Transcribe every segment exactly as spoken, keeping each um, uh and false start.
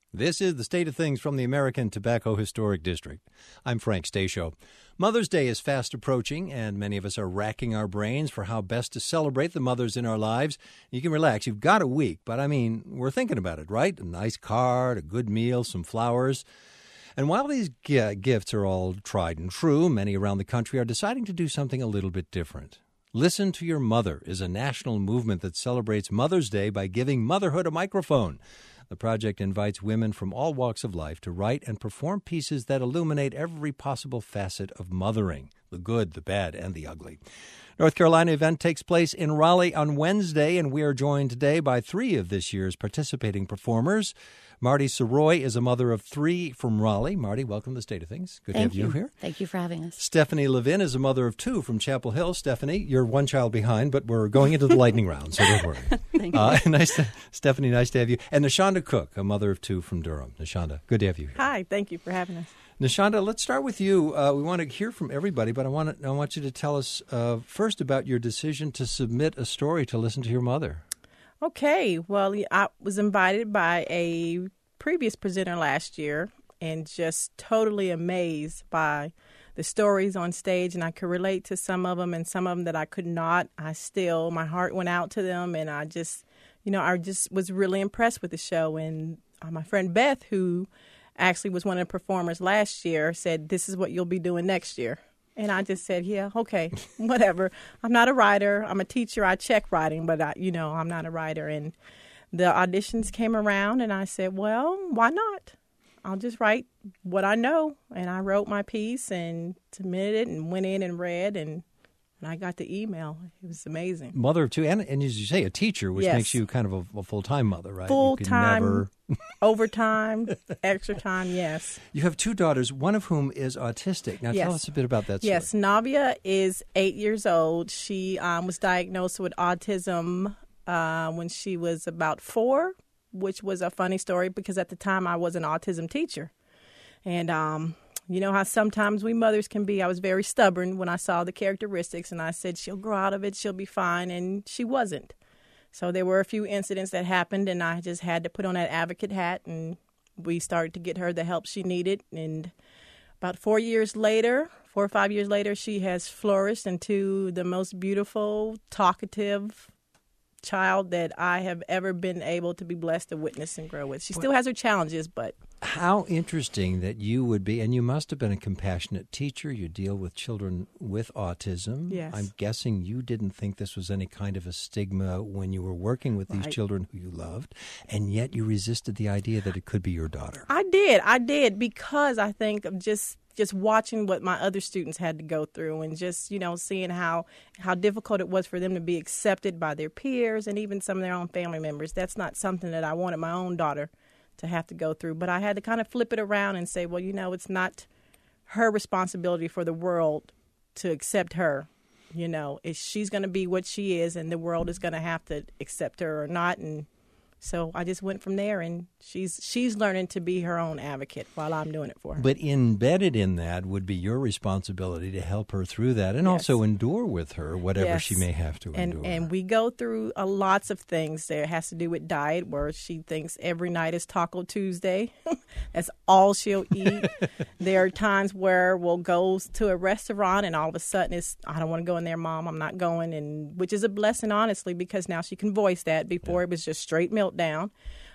This is the State of Things from the American Tobacco Historic District. I'm Frank Stasio. Mother's Day is fast approaching, and many of us are racking our brains for how best to celebrate the mothers in our lives. You can relax. You've got a week, but I mean, we're thinking about it, right? A nice card, a good meal, some flowers. And while these g- gifts are all tried and true, many around the country are deciding to do something a little bit different. Listen to Your Mother is a national movement that celebrates Mother's Day by giving motherhood a microphone. The project invites women from all walks of life to write and perform pieces that illuminate every possible facet of mothering, the good, the bad, and the ugly. North Carolina event takes place in Raleigh on Wednesday, and we are joined today by three of this year's participating performers. Marty Soroy is a mother of three from Raleigh. Marty, welcome to the State of Things. Good Thank to have you. you here. Thank you for having us. Stephanie Levin is a mother of two from Chapel Hill. Stephanie, you're one child behind, but we're going into the lightning round, so don't worry. Thank you. Uh, nice to, Stephanie, nice to have you. And Nashonda Cook, a mother of two from Durham. Nashonda, good to have you here. Hi, thank you for having us. Nashonda, let's start with you. Uh, we want to hear from everybody, but I want to, I want you to tell us uh, first about your decision to submit a story to listen to your mother. Okay, well, I was invited by a previous presenter last year and just totally amazed by the stories on stage, and I could relate to some of them, and some of them that I could not. I still, my heart went out to them, and I just, you know, I just was really impressed with the show. And uh, my friend Beth, who actually was one of the performers last year, said, "This is what you'll be doing next year." And I just said, yeah, okay, whatever. I'm not a writer. I'm a teacher. I check writing, but, I, you know, I'm not a writer. And the auditions came around, and I said, well, why not? I'll just write what I know. And I wrote my piece and submitted it and went in and read, and, and I got the email. It was amazing. Mother of two, and, and as you say, a teacher, which Yes. makes you kind of a, a full-time mother, right? Full-time, never... overtime, extra time, yes. You have two daughters, one of whom is autistic. Now, Yes. tell us a bit about that story. Yes, Navia is eight years old. She um, was diagnosed with autism uh, when she was about four, which was a funny story because at the time I was an autism teacher. And um, you know how sometimes we mothers can be. I was very stubborn when I saw the characteristics, and I said, she'll grow out of it, she'll be fine, and she wasn't. So there were a few incidents that happened, and I just had to put on that advocate hat, and we started to get her the help she needed. And about four years later, four or five years later, she has flourished into the most beautiful, talkative child that I have ever been able to be blessed to witness and grow with. She still has her challenges, but... How interesting that you would be, and you must have been a compassionate teacher. You deal with children with autism. Yes. I'm guessing you didn't think this was any kind of a stigma when you were working with these Right. children who you loved, and yet you resisted the idea that it could be your daughter. I did. I did because I think of just just watching what my other students had to go through and just, you know, seeing how, how difficult it was for them to be accepted by their peers and even some of their own family members. That's not something that I wanted my own daughter to have to go through. But I had to kind of flip it around and say, well, you know, it's not her responsibility for the world to accept her. You know, it's, she's going to be what she is, and the world is going to have to accept her or not. And so I just went from there, and she's she's learning to be her own advocate while I'm doing it for her. But embedded in that would be your responsibility to help her through that and Yes. also endure with her whatever Yes. she may have to and, endure. And we go through a lots of things. There has to do with diet, where she thinks every night is Taco Tuesday. That's all she'll eat. There are times where we'll go to a restaurant, and all of a sudden it's, I don't want to go in there, Mom, I'm not going, and which is a blessing, honestly, because now she can voice that. Before, yeah. It was just straight meltdown.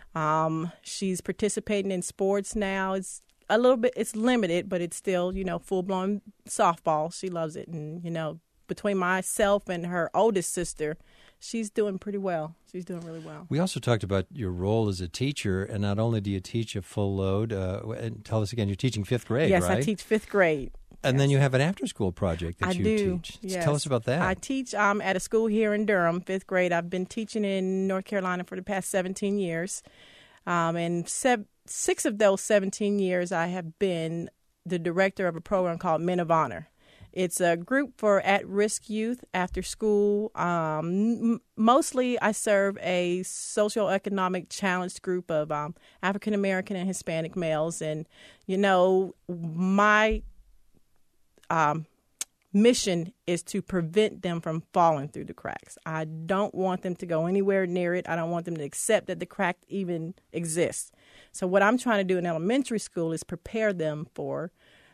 Um, she's participating in sports now. It's a little bit, it's limited, but it's still, you know, full-blown softball. She loves it. And, you know, between myself and her oldest sister, she's doing pretty well. She's doing really well. We also talked about your role as a teacher, and not only do you teach a full load, uh, and tell us again, you're teaching fifth grade, yes, right? Yes, I teach fifth grade. And yes. then you have an after-school project that I you do. teach. Yes. Tell us about that. I teach um, at a school here in Durham, fifth grade. I've been teaching in North Carolina for the past seventeen years. Um, and sev- six of those seventeen years, I have been the director of a program called Men of Honor. It's a group for at-risk youth after school. Um, m- mostly I serve a socioeconomic challenged group of um, African-American and Hispanic males. And, you know, my um, mission is to prevent them from falling through the cracks. I don't want them to go anywhere near it. I don't want them to accept that the crack even exists. So what I'm trying to do in elementary school is prepare them for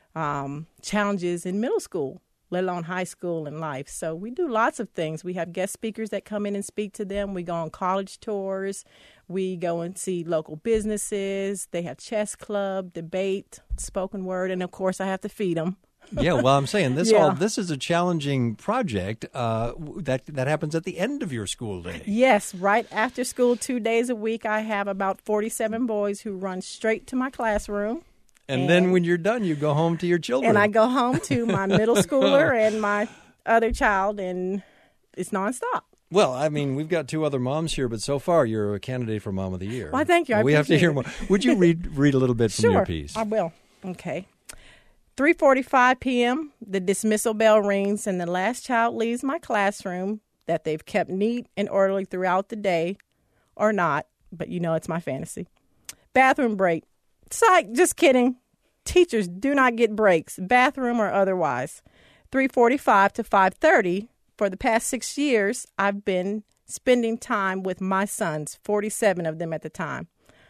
um, challenges in middle school, let alone high school and life. So we do lots of things. We have guest speakers that come in and speak to them. We go on college tours. We go and see local businesses. They have chess club, debate, spoken word, and of course I have to feed them. Yeah, well, I'm saying this Yeah. all this is a challenging project uh, that that happens at the end of your school day. Yes, right after school, two days a week, I have about forty-seven boys who run straight to my classroom. And, And- then when you're done, you go home to your children. And I go home to my middle schooler and my other child, and it's nonstop. Well, I mean, we've got two other moms here, but so far you're a candidate for Mom of the Year. Well, thank you. I we have to appreciate hear it. more. Would you read read a little bit from Sure, your piece? I will. Okay. three forty-five p.m., the dismissal bell rings, and the last child leaves my classroom that they've kept neat and orderly throughout the day, or not, but you know it's my fantasy. Bathroom break. Psych, just kidding. Teachers do not get breaks, bathroom or otherwise. three forty-five to five thirty, for the past six years, I've been spending time with my sons, forty-seven of them at the time.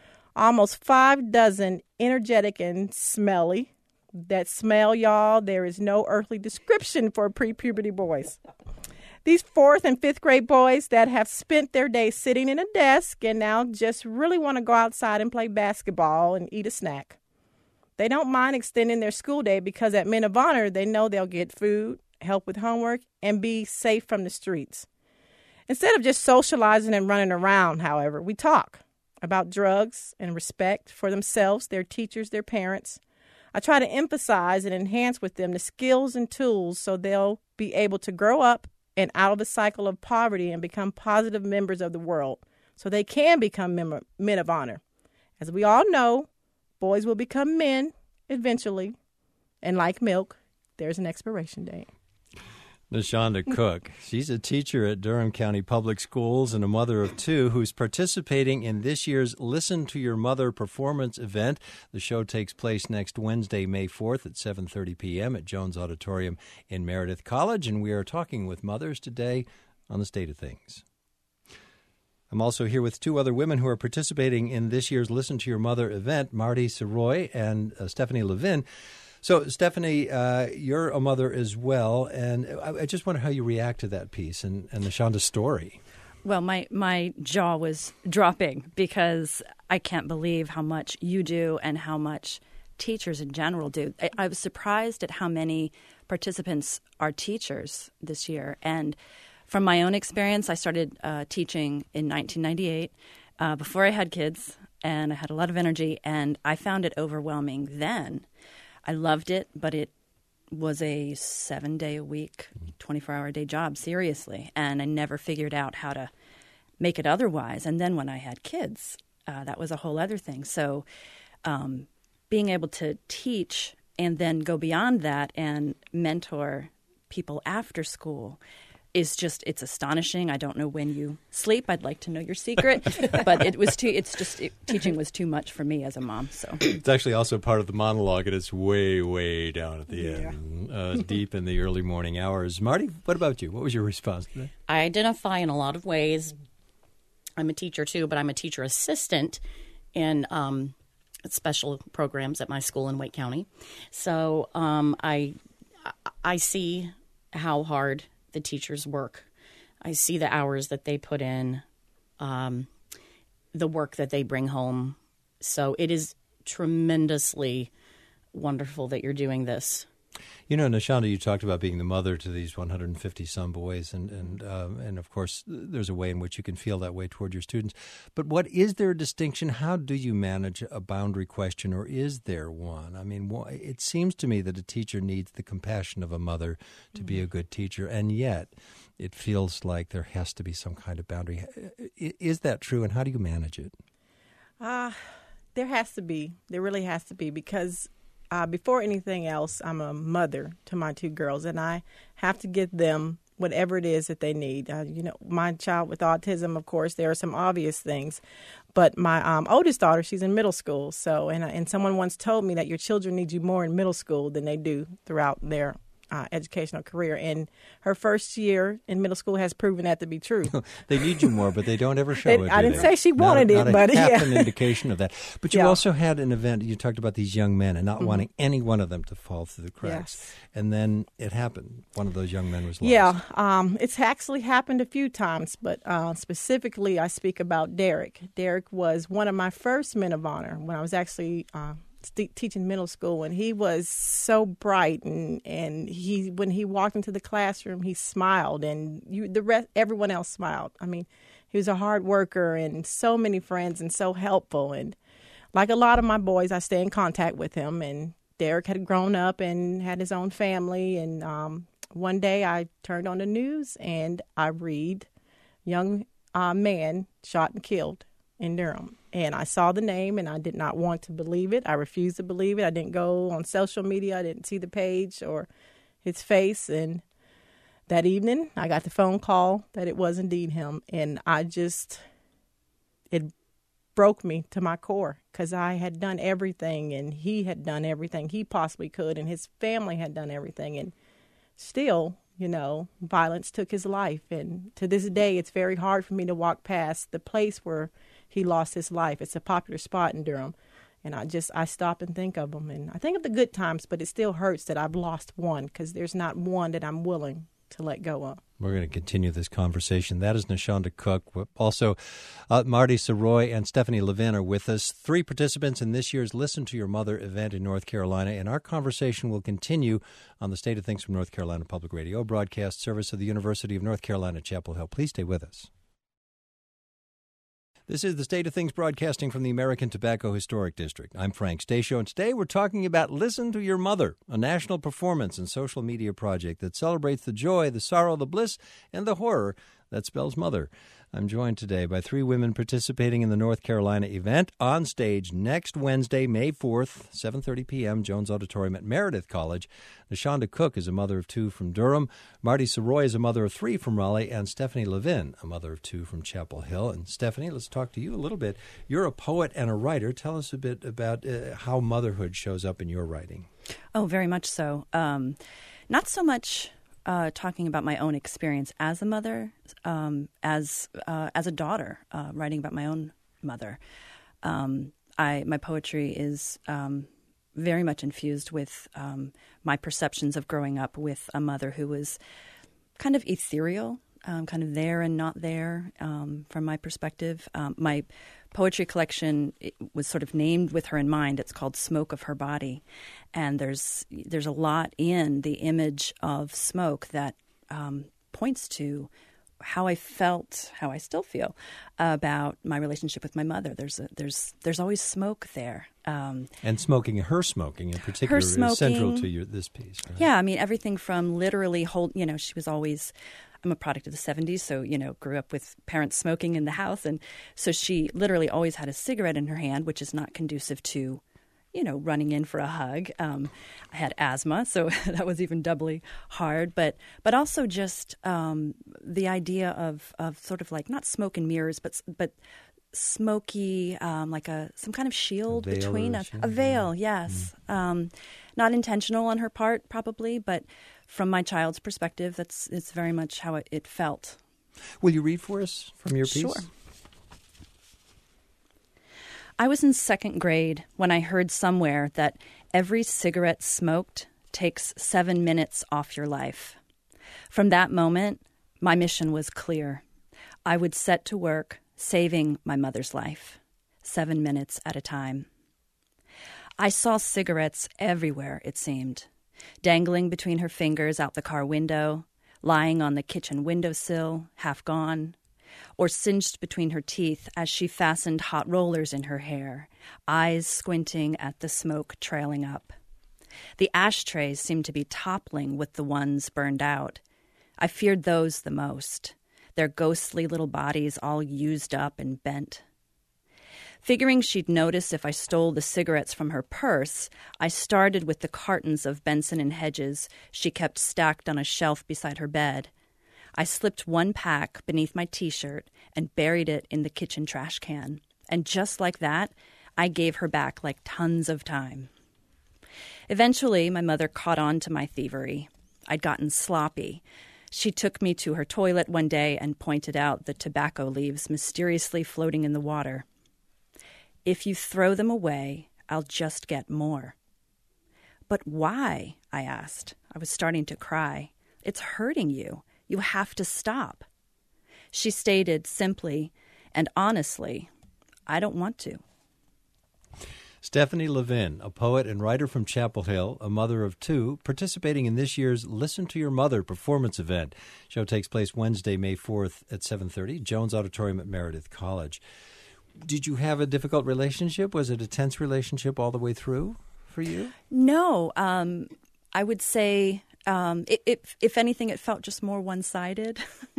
Almost five dozen energetic and smelly. That smell, y'all, there is no earthly description for pre-puberty boys. These fourth and fifth grade boys that have spent their day sitting in a desk and now just really want to go outside and play basketball and eat a snack. They don't mind extending their school day because at Men of Honor, they know they'll get food, help with homework, and be safe from the streets. Instead of just socializing and running around, however, we talk about drugs and respect for themselves, their teachers, their parents. I try to emphasize and enhance with them the skills and tools so they'll be able to grow up and out of the cycle of poverty and become positive members of the world so they can become mem- men of honor. As we all know, boys will become men eventually, and like milk, there's an expiration date. Nashonda Cook. She's a teacher at Durham County Public Schools and a mother of two who's participating in this year's Listen to Your Mother performance event. The show takes place next Wednesday, May fourth at seven thirty p.m. at Jones Auditorium in Meredith College, and we are talking with mothers today on the state of things. I'm also here with two other women who are participating in this year's Listen to Your Mother event, Marty Siroy and uh, Stephanie Levin. So, Stephanie, uh, you're a mother as well, and I, I just wonder how you react to that piece and, and Nashonda's story. Well, my, my jaw was dropping because I can't believe how much you do and how much teachers in general do. I, I was surprised at how many participants are teachers this year. And from my own experience, I started uh, teaching in nineteen ninety-eight uh, before I had kids, and I had a lot of energy, and I found it overwhelming then. I loved it, but it was a seven-day-a-week, twenty-four hour a day job, seriously, and I never figured out how to make it otherwise. And then when I had kids, uh, that was a whole other thing. So um, being able to teach and then go beyond that and mentor people after school is just, it's astonishing. I don't know when you sleep. I'd like to know your secret, but it was too, it's just, it, teaching was too much for me as a mom. So It's actually also part of the monologue, and it's way, way down at the Yeah. end, uh, deep in the early morning hours. Marty, what about you? What was your response to that? I identify in a lot of ways. I'm a teacher too, but I'm a teacher assistant in um, special programs at my school in Wake County. So um, I I see how hard the teachers work. I see the hours that they put in, um, the work that they bring home. So it is tremendously wonderful that you're doing this. You know, Nashonda, you talked about being the mother to these one hundred fifty some boys, and and um, and of course, there's a way in which you can feel that way toward your students. But what is there a distinction? How do you manage a boundary question, or is there one? I mean, it seems to me that a teacher needs the compassion of a mother to mm-hmm. be a good teacher, and yet it feels like there has to be some kind of boundary. Is that true, and how do you manage it? Uh, there has to be. There really has to be, because Uh, before anything else, I'm a mother to my two girls, and I have to get them whatever it is that they need. Uh, you know, my child with autism, of course, there are some obvious things, but my um, oldest daughter, she's in middle school. So, and and someone once told me that your children need you more in middle school than they do throughout their uh, educational career. And her first year in middle school has proven that to be true. They need you more, but they don't ever show They- it. I do didn't they? say she Not- wanted it, not a but half yeah. an indication of that. But you Yeah. also had an event. You talked about these young men and not wanting any one of them to fall through the cracks. Yes. And then it happened. One of those young men was lost. Yeah, um, it's actually happened a few times, but uh, specifically I speak about Derek. Derek was one of my first men of honor when I was actually uh, st- teaching middle school, and he was so bright, and, and he when he walked into the classroom, he smiled, and you the rest everyone else smiled. I mean, he was a hard worker and so many friends and so helpful, and like a lot of my boys, I stay in contact with him, and Derek had grown up and had his own family, and um, one day I turned on the news and I read young uh, man shot and killed in Durham. And I saw the name and I did not want to believe it. I refused to believe it. I didn't go on social media. I didn't see the page or his face. And that evening I got the phone call that it was indeed him. And I just, it broke me to my core because I had done everything and he had done everything he possibly could and his family had done everything. And still, you know, violence took his life. And to this day, it's very hard for me to walk past the place where he lost his life. It's a popular spot in Durham. And I just, I stop and think of him. And I think of the good times, but it still hurts that I've lost one because there's not one that I'm willing to let go of. We're going to continue this conversation. That is Nashonda Cook. Also, uh, Marty Soroy and Stephanie Levin are with us, three participants in this year's Listen to Your Mother event in North Carolina. And our conversation will continue on the State of Things from North Carolina Public Radio broadcast service of the University of North Carolina, Chapel Hill. Please stay with us. This is the State of Things broadcasting from the American Tobacco Historic District. I'm Frank Stasio, and today we're talking about Listen to Your Mother, a national performance and social media project that celebrates the joy, the sorrow, the bliss, and the horror that spells mother. I'm joined today by three women participating in the North Carolina event on stage next Wednesday, May fourth, seven thirty p.m., Jones Auditorium at Meredith College. Nashonda Cook is a mother of two from Durham. Marty Soroy is a mother of three from Raleigh. And Stephanie Levin, a mother of two from Chapel Hill. And Stephanie, let's talk to you a little bit. You're a poet and a writer. Tell us a bit about uh, how motherhood shows up in your writing. Oh, very much so. Um, not so much uh, talking about my own experience as a mother, um, as uh, as a daughter, uh, writing about my own mother. Um, I my poetry is um, very much infused with um, my perceptions of growing up with a mother who was kind of ethereal, um, kind of there and not there um, from my perspective. Um, my poetry collection was sort of named with her in mind. It's called Smoke of Her Body. And there's there's a lot in the image of smoke that um, points to how I felt, how I still feel about my relationship with my mother. There's a, there's there's always smoke there. Um, and smoking, her smoking in particular, smoking, is central to your, this piece. Right? Yeah, I mean, everything from literally hold, you know, she was always, I'm a product of the seventies, so, you know, grew up with parents smoking in the house. And so she literally always had a cigarette in her hand, which is not conducive to, you know, running in for a hug. Um, I had asthma, so that was even doubly hard. But but also just um, the idea of, of sort of like not smoke and mirrors, but but smoky, um, like a some kind of shield A veil between or us. shield, A veil, yes. Mm. Um, not intentional on her part, probably, but from my child's perspective, that's it's very much how it, it felt. Will you read for us from your piece? Sure. I was in second grade when I heard somewhere that every cigarette smoked takes seven minutes off your life. From that moment, my mission was clear. I would set to work saving my mother's life, seven minutes at a time. I saw cigarettes everywhere, it seemed, dangling between her fingers out the car window, lying on the kitchen windowsill, half gone, or singed between her teeth as she fastened hot rollers in her hair, eyes squinting at the smoke trailing up. The ashtrays seemed to be toppling with the ones burned out. I feared those the most, their ghostly little bodies all used up and bent. Figuring she'd notice if I stole the cigarettes from her purse, I started with the cartons of Benson and Hedges she kept stacked on a shelf beside her bed. I slipped one pack beneath my T-shirt and buried it in the kitchen trash can. And just like that, I gave her back like tons of time. Eventually, my mother caught on to my thievery. I'd gotten sloppy. She took me to her toilet one day and pointed out the tobacco leaves mysteriously floating in the water. If you throw them away, I'll just get more. But why? I asked. I was starting to cry. It's hurting you. You have to stop. She stated simply and honestly, I don't want to. Stephanie Levin, a poet and writer from Chapel Hill, a mother of two, participating in this year's Listen to Your Mother performance event. Show takes place Wednesday, May fourth at seven thirty, Jones Auditorium at Meredith College. Did you have a difficult relationship? Was it a tense relationship all the way through for you? No. Um, I would say, um, it, it, if anything, it felt just more one-sided.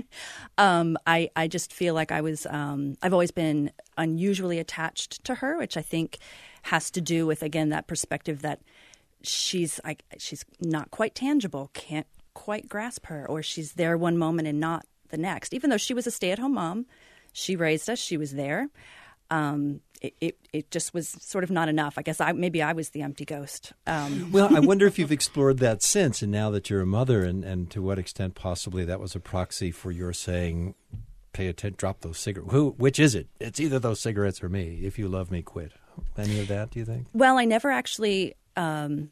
um, I, I just feel like I was, um, I've always been unusually attached to her, which I think has to do with, again, that perspective that she's I, she's not quite tangible, can't quite grasp her, or she's there one moment and not the next. Even though she was a stay-at-home mom, she raised us, she was there. Um, it, it it just was sort of not enough. I guess I maybe I was the empty ghost. Um. Well, I wonder if you've explored that since, and now that you're a mother, and, and to what extent possibly that was a proxy for your saying, pay attention, drop those cigarettes. Who, which is it? It's either those cigarettes or me. If you love me, quit. Any of that, do you think? Well, I never actually, um,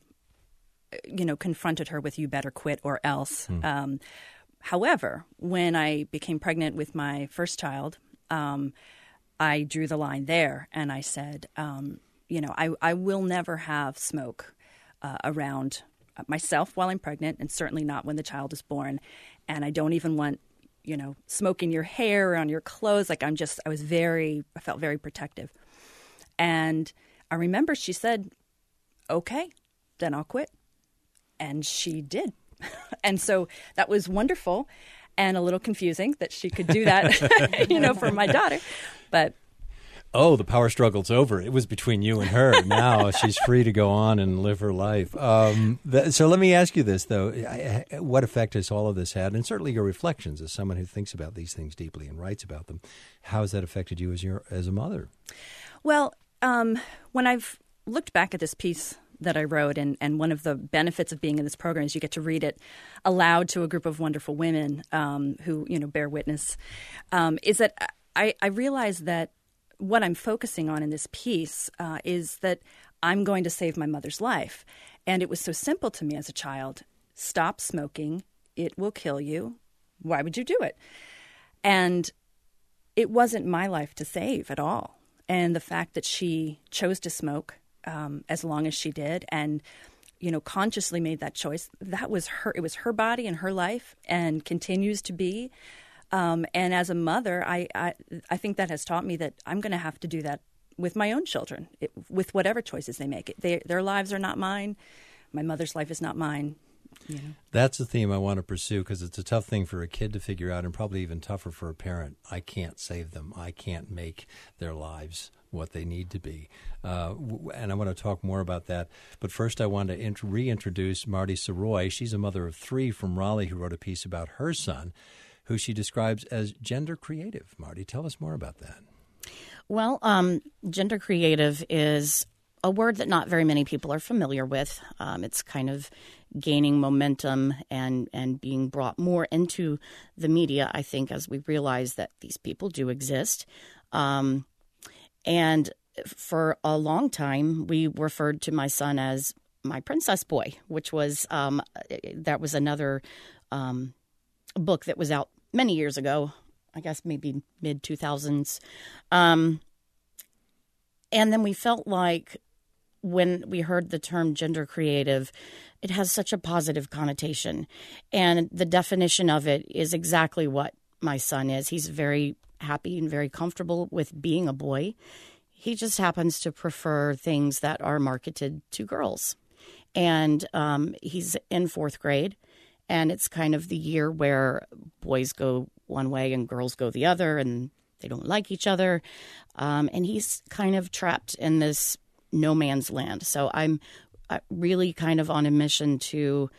you know, confronted her with "you better quit or else." Hmm. Um, however, when I became pregnant with my first child, um, I drew the line there, and I said, um, you know, I, I will never have smoke uh, around myself while I'm pregnant, and certainly not when the child is born. And I don't even want, you know, smoke in your hair or on your clothes. Like I'm just, I was very, I felt very protective. And I remember she said, okay, then I'll quit. And she did. And so that was wonderful and a little confusing that she could do that, you know, for my daughter. But oh, the power struggle's over. It was between you and her. Now she's free to go on and live her life. Um, th- so let me ask you this, though. I, I, what effect has all of this had? And certainly your reflections as someone who thinks about these things deeply and writes about them. How has that affected you as your as a mother? Well, um, when I've looked back at this piece that I wrote, and, and one of the benefits of being in this program is you get to read it aloud to a group of wonderful women um, who, you know, bear witness, um, is that I, I realized that what I'm focusing on in this piece uh, is that I'm going to save my mother's life. And it was so simple to me as a child. Stop smoking. It will kill you. Why would you do it? And it wasn't my life to save at all. And the fact that she chose to smoke um, as long as she did and, you know, consciously made that choice, that was her. It was her body and her life and continues to be. Um, and as a mother, I, I I think that has taught me that I'm going to have to do that with my own children, it, with whatever choices they make. They, their lives are not mine. My mother's life is not mine. You know. That's the theme I want to pursue because it's a tough thing for a kid to figure out and probably even tougher for a parent. I can't save them. I can't make their lives what they need to be. Uh, and I want to talk more about that. But first I want to int- reintroduce Marty Soroy. She's a mother of three from Raleigh who wrote a piece about her son, who she describes as gender creative. Marty, tell us more about that. Well, um, gender creative is a word that not very many people are familiar with. Um, it's kind of gaining momentum and, and being brought more into the media, I think, as we realize that these people do exist. Um, and for a long time, we referred to my son as my princess boy, which was um, that was another um, book that was out many years ago, I guess maybe mid two thousands. Um, and then we felt like when we heard the term gender creative, it has such a positive connotation. And the definition of it is exactly what my son is. He's very happy and very comfortable with being a boy. He just happens to prefer things that are marketed to girls. And um, he's in fourth grade. And it's kind of the year where boys go one way and girls go the other, and they don't like each other. Um, and he's kind of trapped in this no man's land. So I'm really kind of on a mission to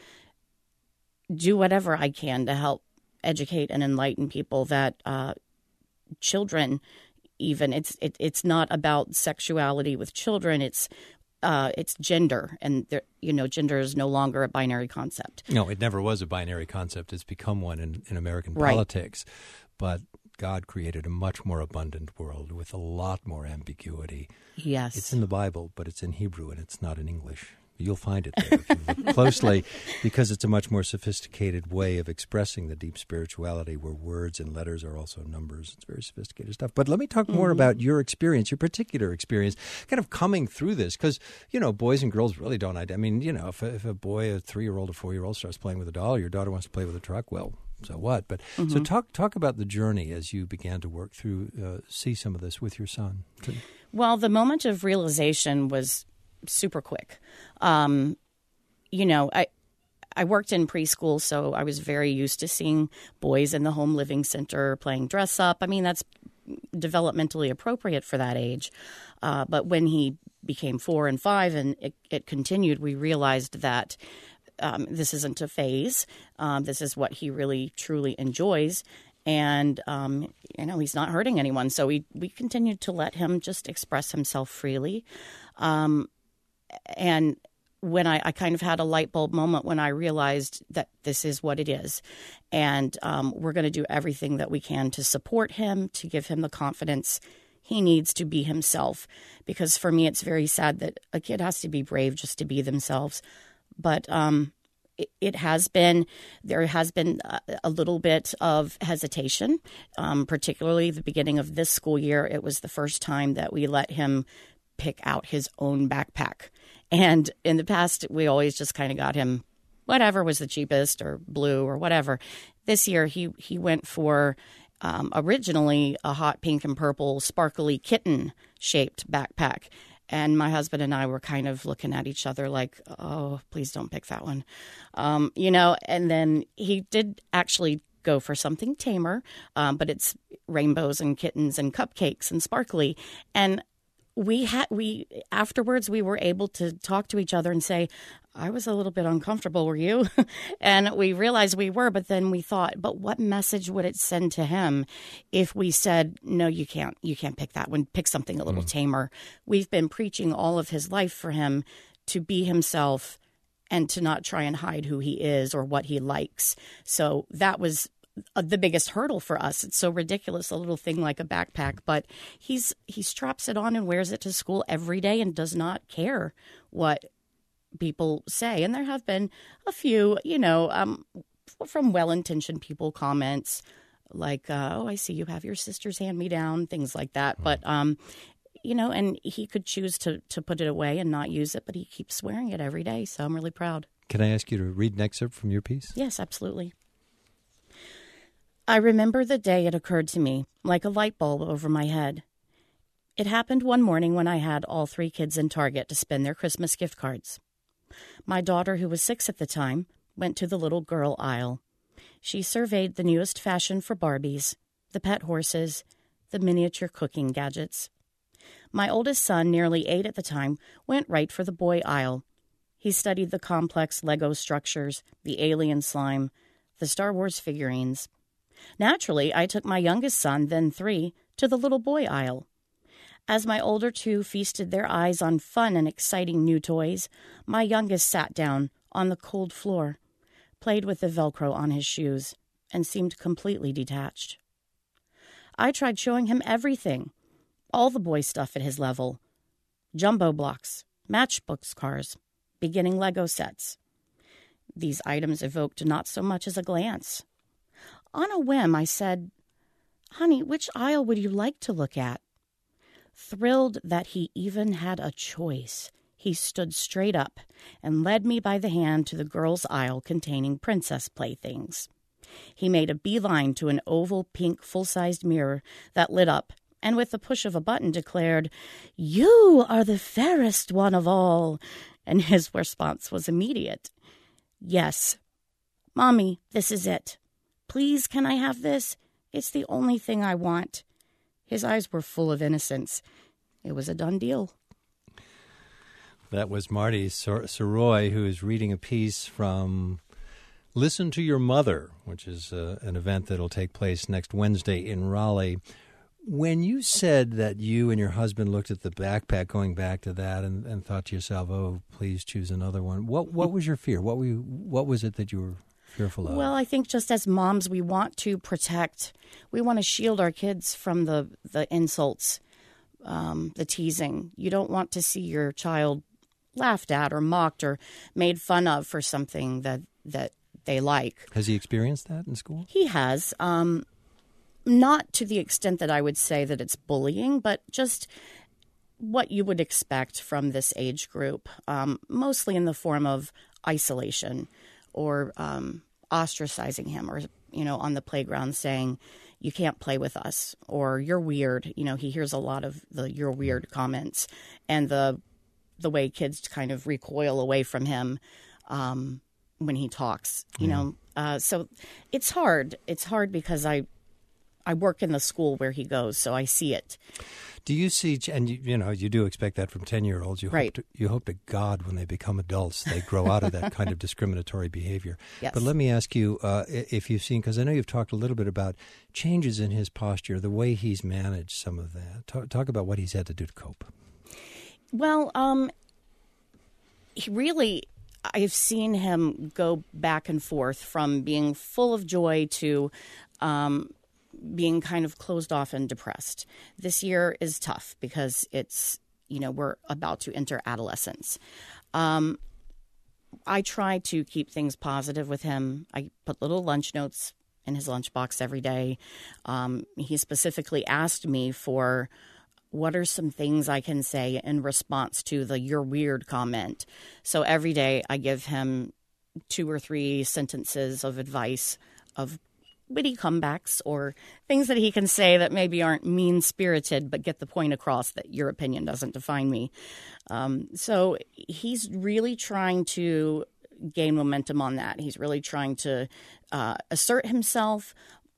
do whatever I can to help educate and enlighten people that uh, children, even, it's it, it's not about sexuality with children. It's uh, it's gender, and there, you know, gender is no longer a binary concept. No, it never was a binary concept. It's become one in, in American Right. politics. But God created a much more abundant world with a lot more ambiguity. Yes. It's in the Bible, but it's in Hebrew and it's not in English. You'll find it there if you look closely, because it's a much more sophisticated way of expressing the deep spirituality, where words and letters are also numbers. It's very sophisticated stuff. But let me talk more mm-hmm. about your experience, your particular experience, kind of coming through this, because, you know, boys and girls really don't. I mean, you know, if a, if a boy, a three-year-old, a four-year-old starts playing with a doll, your daughter wants to play with a truck, well, so what? But mm-hmm. so talk talk about the journey as you began to work through, uh, see some of this with your son. Well, the moment of realization was super quick. Um, you know, I I worked in preschool, so I was very used to seeing boys in the home living center playing dress up. I mean, that's developmentally appropriate for that age. Uh, but when he became four and five and it, it continued, we realized that um, this isn't a phase. Um, this is what he really, truly enjoys. And, um, you know, he's not hurting anyone. So we, we continued to let him just express himself freely. Um, and when I, I kind of had a light bulb moment when I realized that this is what it is. And um, we're going to do everything that we can to support him, to give him the confidence he needs to be himself. Because for me, it's very sad that a kid has to be brave just to be themselves. But um, it, it has been, there has been a, a little bit of hesitation, um, particularly the beginning of this school year. It was the first time that we let him pick out his own backpack. And in the past, we always just kind of got him whatever was the cheapest or blue or whatever. This year, he, he went for um, originally a hot pink and purple sparkly kitten-shaped backpack. And my husband and I were kind of looking at each other like, oh, please don't pick that one. Um, you know, and then he did actually go for something tamer, um, but it's rainbows and kittens and cupcakes and sparkly. And we had we afterwards we were able to talk to each other and say, I was a little bit uncomfortable, were you? And we realized we were, but then we thought, but what message would it send to him if we said, no, you can't, you can't pick that one, pick something a little mm. tamer. We've been preaching all of his life for him to be himself and to not try and hide who he is or what he likes. So that was the biggest hurdle for us. It's so ridiculous, a little thing like a backpack, but he's he straps it on and wears it to school every day and does not care what people say. And there have been a few, you know, um, from well-intentioned people, comments like, uh, oh, I see you have your sister's hand-me-down, things like that. But, um, you know, and he could choose to, to put it away and not use it, but he keeps wearing it every day. So I'm really proud. Can I ask you to read an excerpt from your piece? Yes, absolutely. I remember the day it occurred to me, like a light bulb over my head. It happened one morning when I had all three kids in Target to spend their Christmas gift cards. My daughter, who was six at the time, went to the little girl aisle. She surveyed the newest fashion for Barbies, the pet horses, the miniature cooking gadgets. My oldest son, nearly eight at the time, went right for the boy aisle. He studied the complex Lego structures, the alien slime, the Star Wars figurines. Naturally, I took my youngest son, then three, to the little boy aisle. As my older two feasted their eyes on fun and exciting new toys, my youngest sat down on the cold floor, played with the Velcro on his shoes, and seemed completely detached. I tried showing him everything, all the boy stuff at his level. Jumbo blocks, matchbox cars, beginning Lego sets. These items evoked not so much as a glance. On a whim, I said, honey, which aisle would you like to look at? Thrilled that he even had a choice, he stood straight up and led me by the hand to the girls' aisle containing princess playthings. He made a beeline to an oval pink full-sized mirror that lit up and with the push of a button declared, you are the fairest one of all. And his response was immediate. Yes. Mommy, this is it. Please, can I have this? It's the only thing I want. His eyes were full of innocence. It was a done deal. That was Marty Sor- Soroy, who is reading a piece from Listen to Your Mother, which is uh, an event that will take place next Wednesday in Raleigh. When you said that you and your husband looked at the backpack, going back to that, and, and thought to yourself, "Oh, please choose another one," what what was your fear? What were you, what was it that you were fearful of? Well, I think just as moms, we want to protect, we want to shield our kids from the the insults, um, the teasing. You don't want to see your child laughed at or mocked or made fun of for something that that they like. Has he experienced that in school? He has. Um, Not to the extent that I would say that it's bullying, but just what you would expect from this age group, um, mostly in the form of isolation or um, ostracizing him, or, you know, on the playground saying, you can't play with us, or you're weird. You know, he hears a lot of the you're weird comments, and the the way kids kind of recoil away from him um, when he talks, you Yeah. know. Uh, so it's hard. It's hard because I I work in the school where he goes, so I see it. Do you see, and you, you know, you do expect that from ten-year-olds. You Right. hope to, you hope to God when they become adults they grow out of that kind of discriminatory behavior. Yes. But let me ask you uh, if you've seen, because I know you've talked a little bit about changes in his posture, the way he's managed some of that. Talk, talk about what he's had to do to cope. Well, um, he really, I've seen him go back and forth from being full of joy to um, being kind of closed off and depressed. This year is tough because it's, you know, we're about to enter adolescence. Um, I try to keep things positive with him. I put little lunch notes in his lunchbox every day. Um, he specifically asked me for what are some things I can say in response to the "you're weird" comment. So every day I give him two or three sentences of advice of witty comebacks or things that he can say that maybe aren't mean-spirited but get the point across that your opinion doesn't define me. Um, so he's really trying to gain momentum on that. He's really trying to uh, assert himself,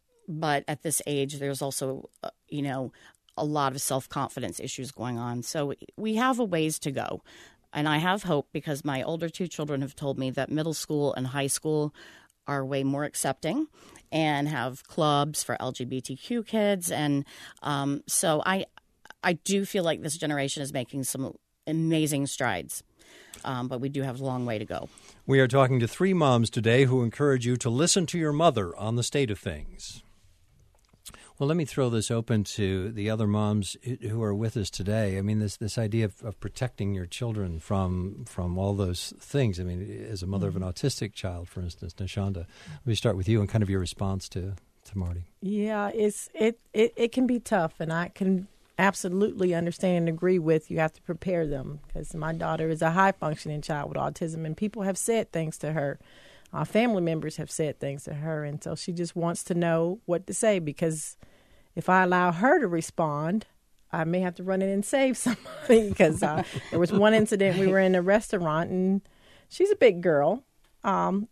but at this age there's also, uh, you know, a lot of self-confidence issues going on. So we have a ways to go. And I have hope because my older two children have told me that middle school and high school are way more accepting and have clubs for L G B T Q kids. And um, so I I do feel like this generation is making some amazing strides. Um, but we do have a long way to go. We are talking to three moms today who encourage you to listen to your mother on the state of things. Well, let me throw this open to the other moms who are with us today. I mean, this this idea of, of protecting your children from from all those things. I mean, as a mother mm-hmm. of an autistic child, for instance, Nashonda, let me start with you and kind of your response to, to Marty. Yeah, it's it, it, it can be tough, and I can absolutely understand and agree with you have to prepare them because my daughter is a high-functioning child with autism, and people have said things to her. Our family members have said things to her, and so she just wants to know what to say because if I allow her to respond, I may have to run in and save somebody because uh, there was one incident we were in a restaurant, and she's a big girl, um,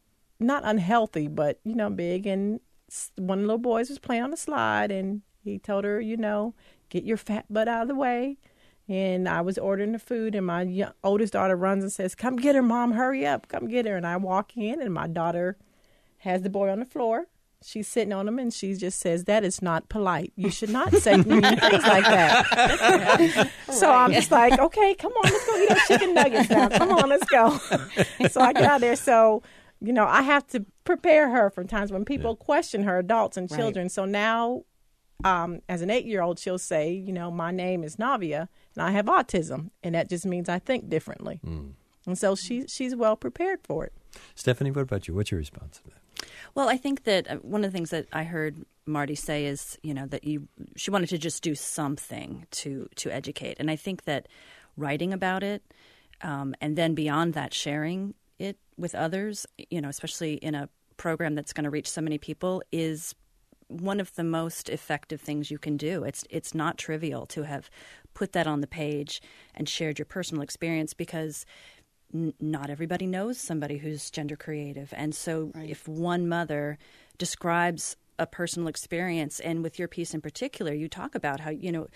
not unhealthy, but, you know, big, and one of the little boys was playing on the slide, and he told her, you know, get your fat butt out of the way. And I was ordering the food, and my young, oldest daughter runs and says, come get her, Mom, hurry up, come get her. And I walk in, and my daughter has the boy on the floor. She's sitting on him, and she just says, that is not polite. You should not say mean things like that. So I'm just like, okay, come on, let's go eat our chicken nuggets now. Come on, let's go. So I get out there. So, you know, I have to prepare her for times when people yeah. question her, adults and children. Right. So now, Um, as an eight-year-old, she'll say, you know, my name is Navia, and I have autism, and that just means I think differently. Mm. And so she, she's well prepared for it. Stephanie, what about you? What's your response to that? Well, I think that one of the things that I heard Marty say is, you know, that you she wanted to just do something to, to educate. And I think that writing about it um, and then beyond that, sharing it with others, you know, especially in a program that's going to reach so many people is one of the most effective things you can do. It's it's not trivial to have put that on the page and shared your personal experience because n- not everybody knows somebody who's gender creative. And so right. if one mother describes a personal experience, and with your piece in particular, you talk about how, you know,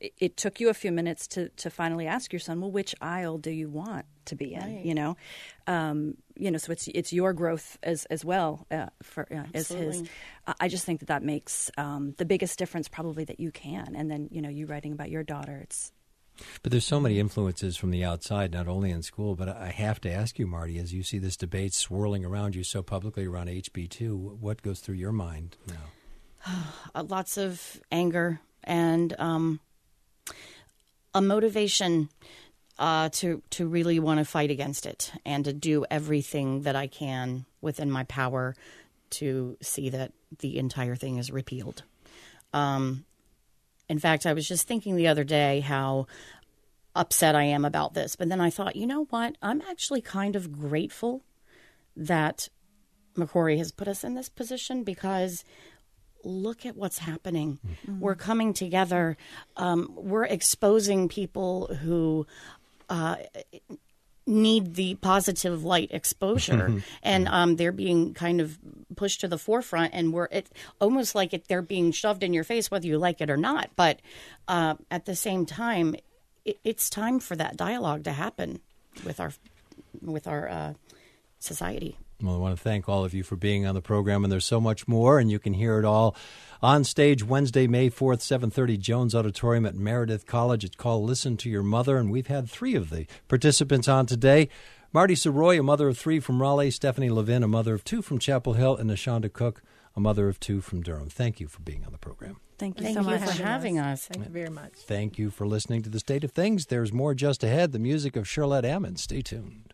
it, it took you a few minutes to, to finally ask your son, well, which aisle do you want to be in? Right. You know, um, you know, so it's it's your growth as as well uh, for uh, as his. I just think that that makes um, the biggest difference probably that you can. And then, you know, you writing about your daughter, it's. But there's so many influences from the outside, not only in school, but I have to ask you, Marty, as you see this debate swirling around you so publicly around H B two, what goes through your mind now? Uh, lots of anger and um, a motivation uh, to to really want to fight against it and to do everything that I can within my power to see that the entire thing is repealed. Um, in fact, I was just thinking the other day how upset I am about this, but then I thought, you know what? I'm actually kind of grateful that McCrory has put us in this position, because look at what's happening. Mm-hmm. We're coming together. Um, we're exposing people who uh, need the positive light exposure, and um, they're being kind of pushed to the forefront. And we're it almost like it, they're being shoved in your face, whether you like it or not. But uh, at the same time, it, it's time for that dialogue to happen with our with our uh, society. Well, I want to thank all of you for being on the program, and there's so much more, and you can hear it all on stage Wednesday, May fourth, seven thirty, Jones Auditorium at Meredith College. It's called Listen to Your Mother, and we've had three of the participants on today. Marty Soroy, a mother of three from Raleigh, Stephanie Levin, a mother of two from Chapel Hill, and Nashonda Cook, a mother of two from Durham. Thank you for being on the program. Thank you Thank so you much for having us. Thank you very much. Thank you for listening to The State of Things. There's more just ahead. The music of Charlotte Ammon. Stay tuned.